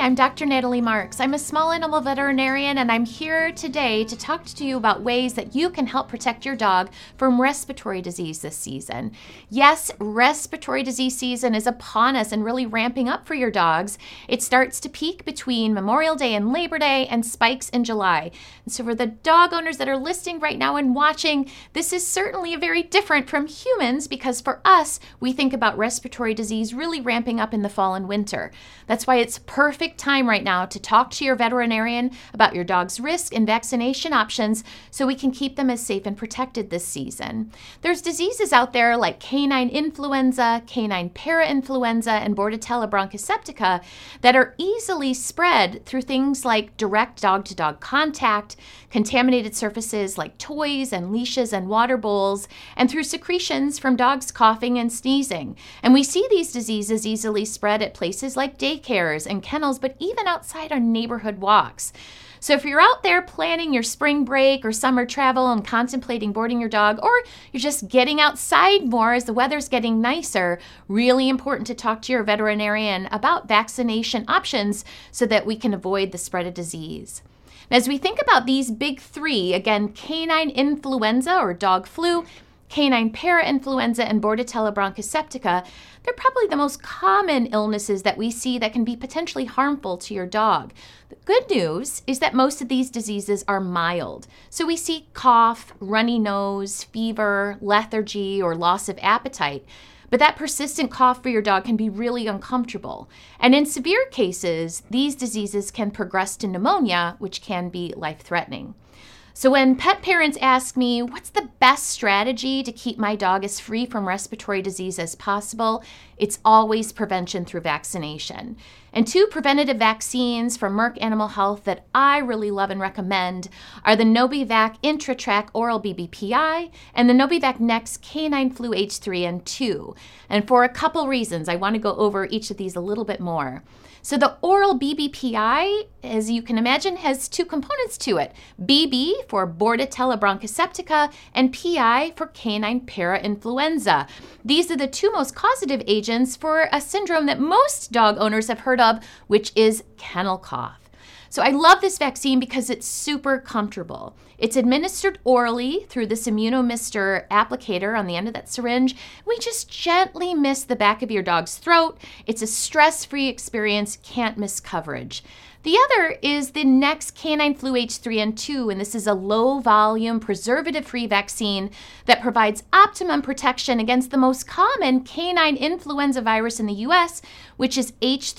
I'm Dr. Natalie Marks. I'm a small animal veterinarian, and I'm here today to talk to you about ways that you can help protect your dog from respiratory disease this season. Yes, respiratory disease season is upon us and really ramping up for your dogs. It starts to peak between Memorial Day and Labor Day and spikes in July. And so for the dog owners that are listening right now and watching, this is certainly very different from humans because for us, we think about respiratory disease really ramping up in the fall and winter. That's why it's perfect time right now to talk to your veterinarian about your dog's risk and vaccination options so we can keep them as safe and protected this season. There's diseases out there like canine influenza, canine parainfluenza, and Bordetella bronchoseptica that are easily spread through things like direct dog-to-dog contact, contaminated surfaces like toys and leashes and water bowls, and through secretions from dogs coughing and sneezing. And we see these diseases easily spread at places like daycares and kennels, but even outside on neighborhood walks. So if you're out there planning your spring break or summer travel and contemplating boarding your dog, or you're just getting outside more as the weather's getting nicer, really important to talk to your veterinarian about vaccination options so that we can avoid the spread of disease. As we think about these big three, again, canine influenza or dog flu, canine parainfluenza, and Bordetella bronchoseptica, they're probably the most common illnesses that we see that can be potentially harmful to your dog. The good news is that most of these diseases are mild. So we see cough, runny nose, fever, lethargy, or loss of appetite. But that persistent cough for your dog can be really uncomfortable. And in severe cases, these diseases can progress to pneumonia, which can be life-threatening. So when pet parents ask me, what's the best strategy to keep my dog as free from respiratory disease as possible, it's always prevention through vaccination. And two preventative vaccines from Merck Animal Health that I really love and recommend are the Novivac IntraTrac Oral BBPI and the Novivac Next Canine Flu H3 and 2. And for a couple reasons, I want to go over each of these a little bit more. So the oral BBPI, as you can imagine, has two components to it. BB for Bordetella bronchoseptica and PI for canine parainfluenza. These are the two most causative agents for a syndrome that most dog owners have heard of, which is kennel cough. So I love this vaccine because it's super comfortable. It's administered orally through this Immunomister applicator on the end of that syringe. We just gently mist the back of your dog's throat. It's a stress-free experience, can't miss coverage. The other is the Next Canine Flu H3 and 2, and this is a low-volume, preservative-free vaccine that provides optimum protection against the most common canine influenza virus in the U.S., which is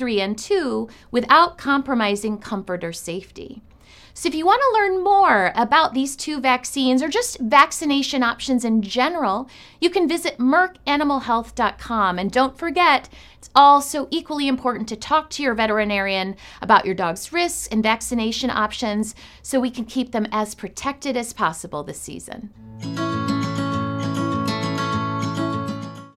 H3N2, without compromising comfort or safety. So if you want to learn more about these two vaccines or just vaccination options in general, you can visit merckanimalhealth.com. And don't forget, it's also equally important to talk to your veterinarian about your dog's risks and vaccination options so we can keep them as protected as possible this season.